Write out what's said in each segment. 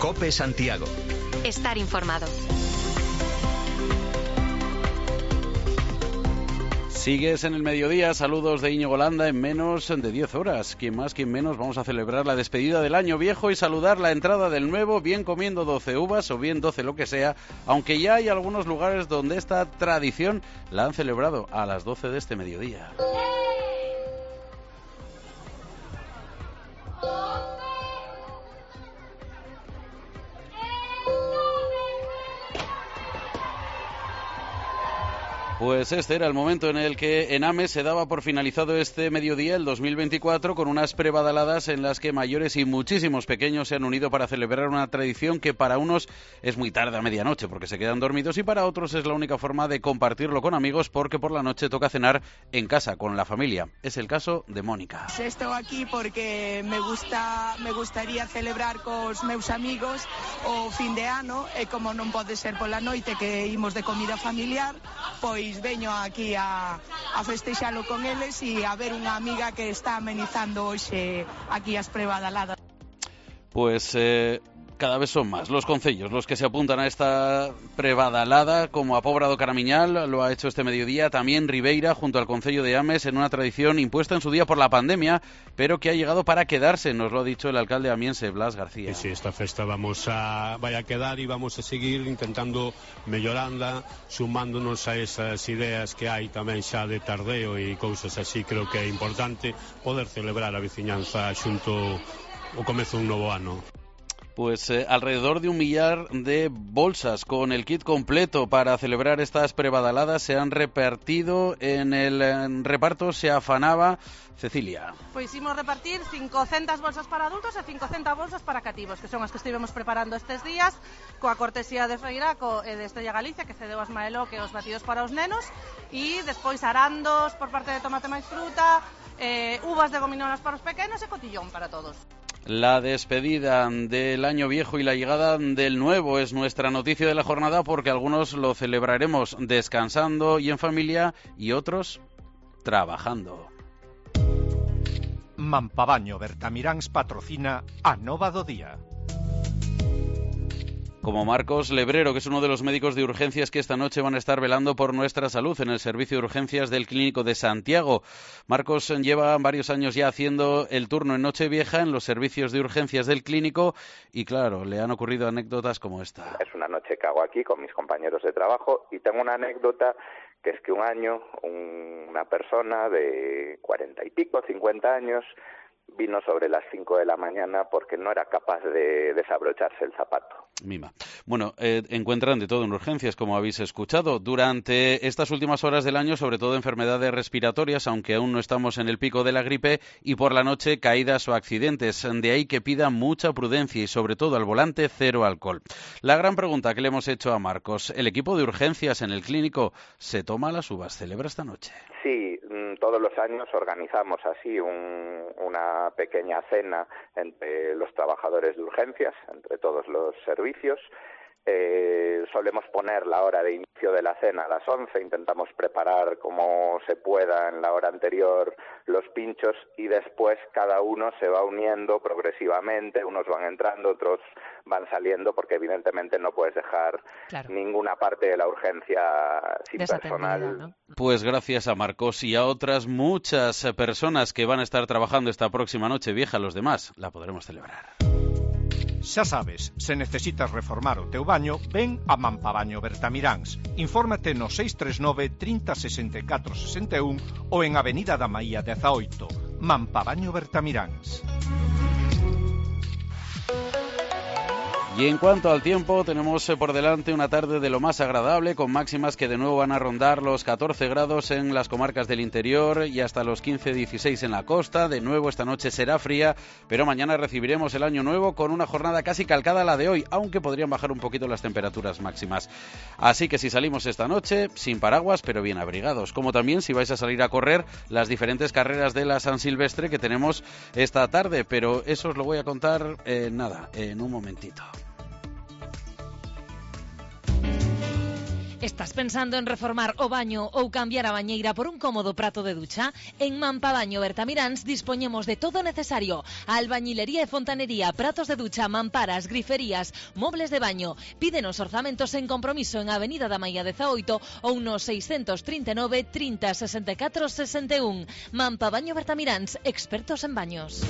COPE Santiago. Estar informado. Sigues en el mediodía, saludos de Íñigo Landa en menos de 10 horas. Quien más, quien menos, vamos a celebrar la despedida del año viejo y saludar la entrada del nuevo, bien comiendo 12 uvas o bien 12 lo que sea, aunque ya hay algunos lugares donde esta tradición la han celebrado a las 12 de este mediodía. Pues este era el momento en el que en Ames se daba por finalizado este mediodía, el 2024, con unas prebadaladas en las que mayores y muchísimos pequeños se han unido para celebrar una tradición que para unos es muy tarde a medianoche porque se quedan dormidos y para otros es la única forma de compartirlo con amigos porque por la noche toca cenar en casa con la familia. Es el caso de Mónica. Estou aquí porque me gustaría celebrar cos meus amigos o fin de ano e como non pode ser pola noite que imos de comida familiar, pois veño aquí a festexalo con eles e a ver unha amiga que está amenizando hoxe aquí as prebadaladas. Pues cada vez son más los concellos los que se apuntan a esta prebadalada, como a Pobra do Caramiñal lo ha hecho este mediodía, también Ribeira junto al concello de Ames, en una tradición impuesta en su día por la pandemia, pero que ha llegado para quedarse, nos lo ha dicho el alcalde amiense, Blas García. Sí, esta festa vai a quedar e vamos a seguir intentando mellorándola, sumándonos a esas ideas que hai tamén xa de tardeo e cousas así. Creo que é importante poder celebrar a veciñanza xunto o comezo dun novo ano. Pues alrededor de 1 millar de bolsas con el kit completo para celebrar estas prebadaladas se han repartido. En el reparto se afanaba Cecilia. Pois imos repartir 500 bolsas para adultos e 500 bolsas para cativos, que son as que estivemos preparando estes días, coa cortesía de Feiraco e de Estrella Galicia, que cedeu as Maelo que os batidos para os nenos, e despois arandos por parte de Tomate máis fruta, uvas de gominolas para os pequenos e cotillón para todos. La despedida del año viejo y la llegada del nuevo es nuestra noticia de la jornada porque algunos lo celebraremos descansando y en familia y otros trabajando. Mampabaño Bertamiráns patrocina a Nova do Día. Como Marcos Lebrero, que es uno de los médicos de urgencias que esta noche van a estar velando por nuestra salud en el servicio de urgencias del Clínico de Santiago. Marcos lleva varios años ya haciendo el turno en Nochevieja en los servicios de urgencias del Clínico y claro, le han ocurrido anécdotas como esta. Es una noche que hago aquí con mis compañeros de trabajo y tengo una anécdota que es que un año una persona de 40 y pico, 50 años, vino sobre las 5 de la mañana porque no era capaz de desabrocharse el zapato. Mima. Bueno, encuentran de todo en urgencias, como habéis escuchado. Durante estas últimas horas del año, sobre todo enfermedades respiratorias, aunque aún no estamos en el pico de la gripe, y por la noche caídas o accidentes. De ahí que pida mucha prudencia y sobre todo al volante cero alcohol. La gran pregunta que le hemos hecho a Marcos, ¿el equipo de urgencias en el Clínico se toma las uvas? ¿Celebra esta noche? Sí, todos los años organizamos así una pequeña cena entre los trabajadores de urgencias, entre todos los servicios. Solemos poner la hora de inicio de la cena a las 11, intentamos preparar como se pueda en la hora anterior los pinchos y después cada uno se va uniendo progresivamente, unos van entrando, otros van saliendo porque evidentemente no puedes dejar ninguna parte de la urgencia sin personal, ¿no? Pues gracias a Marcos y a otras muchas personas que van a estar trabajando esta próxima noche vieja, los demás la podremos celebrar. Xa sabes, se necesitas reformar o teu baño, ven a Mampabaño Bertamiráns. Infórmate no 639 30 64 61 ou en Avenida da Maía 18. Mampabaño Bertamiráns. Y en cuanto al tiempo, tenemos por delante una tarde de lo más agradable, con máximas que de nuevo van a rondar los 14 grados en las comarcas del interior y hasta los 15-16 en la costa. De nuevo esta noche será fría, pero mañana recibiremos el año nuevo con una jornada casi calcada a la de hoy, aunque podrían bajar un poquito las temperaturas máximas. Así que si salimos esta noche, sin paraguas, pero bien abrigados, como también si vais a salir a correr las diferentes carreras de la San Silvestre que tenemos esta tarde, pero eso os lo voy a contar en un momentito. Estás pensando en reformar o baño ou cambiar a bañeira por un cómodo prato de ducha? En Mampabaño Bertamiráns dispoñemos de todo o necesario: albañilería e fontanería, pratos de ducha, mamparas, griferías, mobles de baño. Pídenos orzamentos en compromiso en Avenida da Maía 18 ou no 639 30 64 61. Mampabaño Bertamiráns, expertos en baños.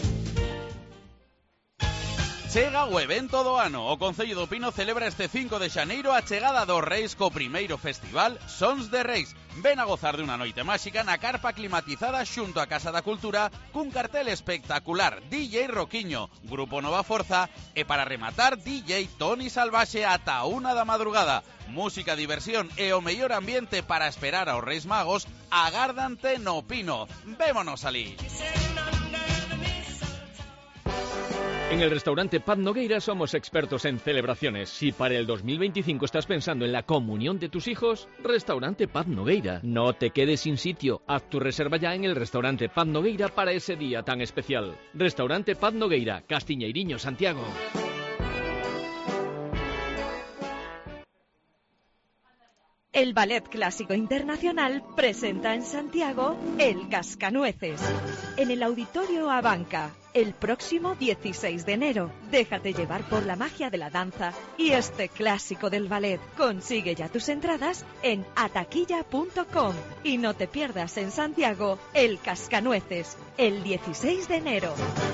Chega o evento do ano. O Concello do Pino celebra este 5 de xaneiro a chegada dos Reis co primeiro festival Sons de Reis. Ven a gozar de unha noite máxica na carpa climatizada xunto á Casa da Cultura cun cartel espectacular: DJ Roquiño, Grupo Nova Forza e para rematar DJ Toni Salvaxe ata a 1 da madrugada. Música, diversión e o mellor ambiente para esperar aos Reis Magos agárdante no Pino. Vémonos alí. En el restaurante Paz Nogueira somos expertos en celebraciones. Si para el 2025 estás pensando en la comunión de tus hijos, restaurante Paz Nogueira. No te quedes sin sitio. Haz tu reserva ya en el restaurante Paz Nogueira para ese día tan especial. Restaurante Paz Nogueira, Castiñeiriño, Santiago. El Ballet Clásico Internacional presenta en Santiago El Cascanueces, en el Auditorio Abanca, el próximo 16 de enero. Déjate llevar por la magia de la danza y este clásico del ballet. Consigue ya tus entradas en ataquilla.com y no te pierdas en Santiago El Cascanueces, el 16 de enero.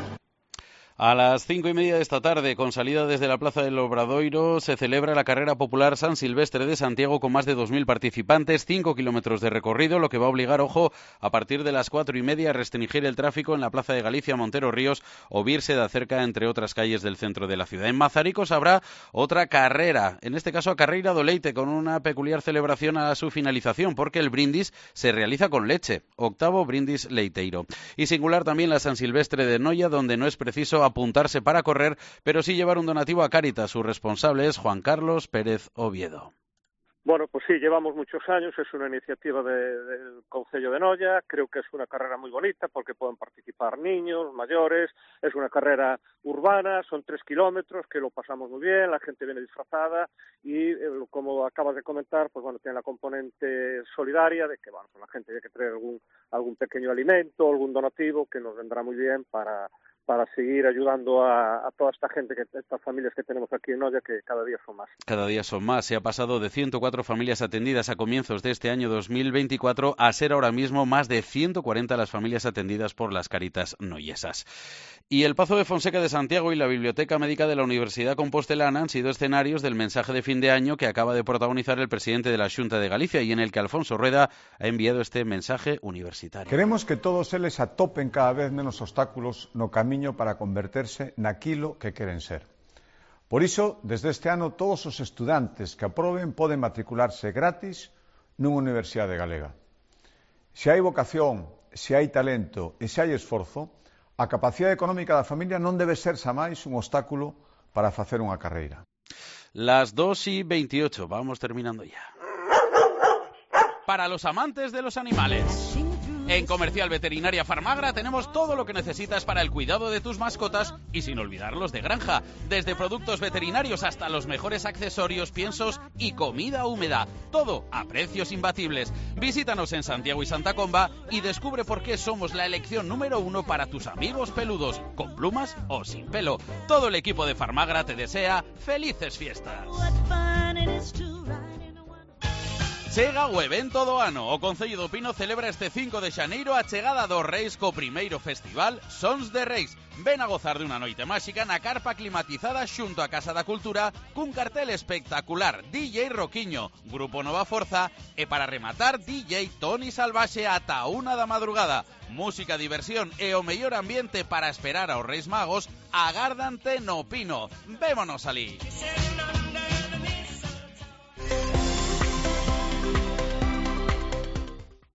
A las 5:30 de esta tarde, con salida desde la Plaza del Obradoiro, se celebra la carrera popular San Silvestre de Santiago con más de 2.000 participantes, 5 kilómetros de recorrido, lo que va a obligar, ojo, a partir de las 4:30 a restringir el tráfico en la Plaza de Galicia, Montero Ríos o Virse da Cerca, entre otras calles del centro de la ciudad. En Mazaricos habrá otra carrera, en este caso a Carreira do Leite, con una peculiar celebración a su finalización, porque el brindis se realiza con leche, 8º brindis leiteiro. Y singular también la San Silvestre de Noia, donde no es preciso apuntarse para correr, pero sí llevar un donativo a Cáritas. Su responsable es Juan Carlos Pérez Oviedo. Bueno, pues sí, llevamos muchos años, es una iniciativa del Concello de Noia, creo que es una carrera muy bonita porque pueden participar niños, mayores, es una carrera urbana, son 3 kilómetros, que lo pasamos muy bien, la gente viene disfrazada y, como acabas de comentar, pues bueno, tiene la componente solidaria de que, bueno, pues la gente tiene que traer algún pequeño alimento, algún donativo que nos vendrá muy bien para seguir ayudando a toda esta gente, estas familias que tenemos aquí en Noia, que cada día son más. Cada día son más. Se ha pasado de 104 familias atendidas a comienzos de este año 2024 a ser ahora mismo más de 140 las familias atendidas por las Cáritas noiesas. Y el Pazo de Fonseca de Santiago y la Biblioteca Médica de la Universidad Compostelana han sido escenarios del mensaje de fin de año que acaba de protagonizar el presidente de la Xunta de Galicia y en el que Alfonso Rueda ha enviado este mensaje universitario. Queremos que todos eles atopen cada vez menos obstáculos no camiño para converterse naquilo que queren ser. Por iso, desde este ano, todos os estudantes que aproben poden matricularse gratis nunha universidade galega. Se hai vocación, se hai talento e se hai esforzo, a capacidade económica da familia non debe ser xa máis un obstáculo para facer unha carreira. Las 2:28, vamos terminando ya. Para los amantes de los animales. En Comercial Veterinaria Farmagra tenemos todo lo que necesitas para el cuidado de tus mascotas y sin olvidar los de granja. Desde productos veterinarios hasta los mejores accesorios, piensos y comida húmeda. Todo a precios imbatibles. Visítanos en Santiago y Santa Comba y descubre por qué somos la elección número 1 para tus amigos peludos, con plumas o sin pelo. Todo el equipo de Farmagra te desea felices fiestas. Chega o evento do ano. O Concello do Pino celebra este 5 de xaneiro a chegada dos Reis co primeiro festival Sons de Reis. Ven a gozar de unha noite máxica na carpa climatizada xunto á Casa da Cultura cun cartel espectacular: DJ Roquiño, Grupo Nova Forza e para rematar DJ Toni Salvaxe ata a 1 da madrugada. Música, diversión e o mellor ambiente para esperar aos Reis Magos agárdante no Pino. Vémonos alí.